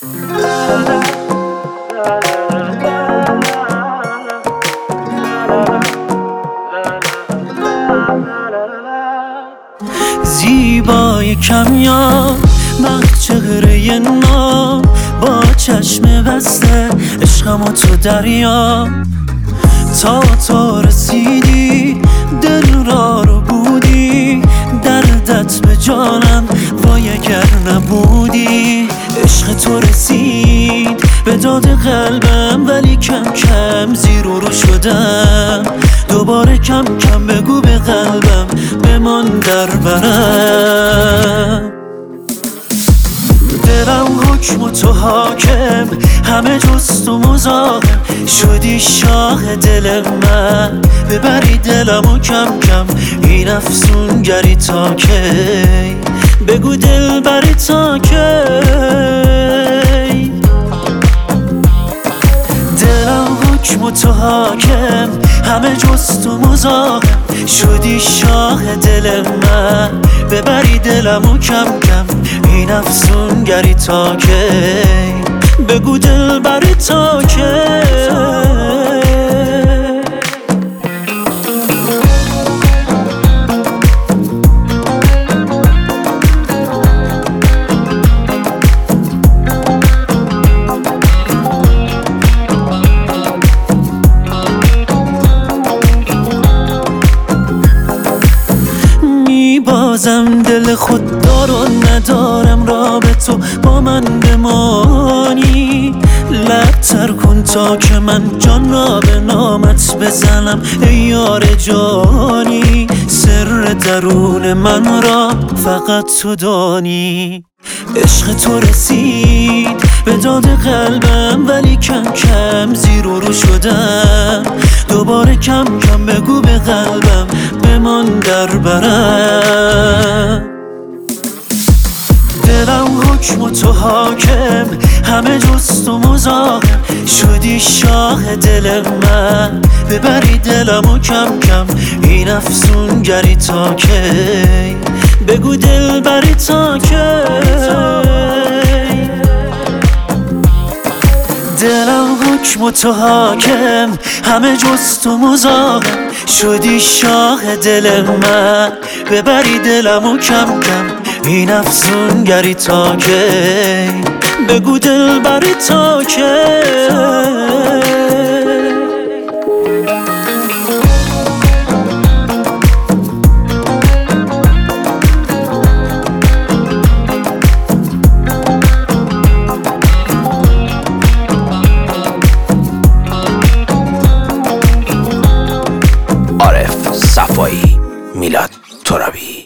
زیبای کمیاب مخ چهره ناب با چشم بسته عشقم و تو دریا تا تو رسیدی دل را رو بودی دردت به جانم وای اگر نبودی عشق تو رسید به داد قلبم ولی کم کم زیر و رو شدم دوباره کم کم بگو به قلبم بمان در برم دلم حکم و تو حاکم همه جز تو مزاحم شدی شاه دل من ببری دلمو کم کم این افسونگری تا کی بگو دل بری تا کی دلم حکم و تو حاکم همه جز تو مزاحم شدی شاه دل من ببری دلمو کم کم این افسونگری تا کی بگو دل بری تا کی بازم دل خوددار و ندارم را به تو با من بمانی لبتر کن تا که من جان را به نامت بزنم ای یار جانی سر درون من را فقط تو دانی عشق تو رسید به داد قلبم ولی کم کم زیر و رو شدم دوباره کم کم بگو به قلبم بمان در برم دلم حکم و تو حاکم همه جز تو مزاحم شدی شاه دل من ببری دلمو کم کم این افسونگری تا کی بگو دل بری تا کی دلم حکم و تو حاکم همه جز تو مزاحم شدی شاه دل من ببری دلمو کم کم این افسونگری تا کی بگو دل بری تا کی عارف صفایی، میلاد ترابی.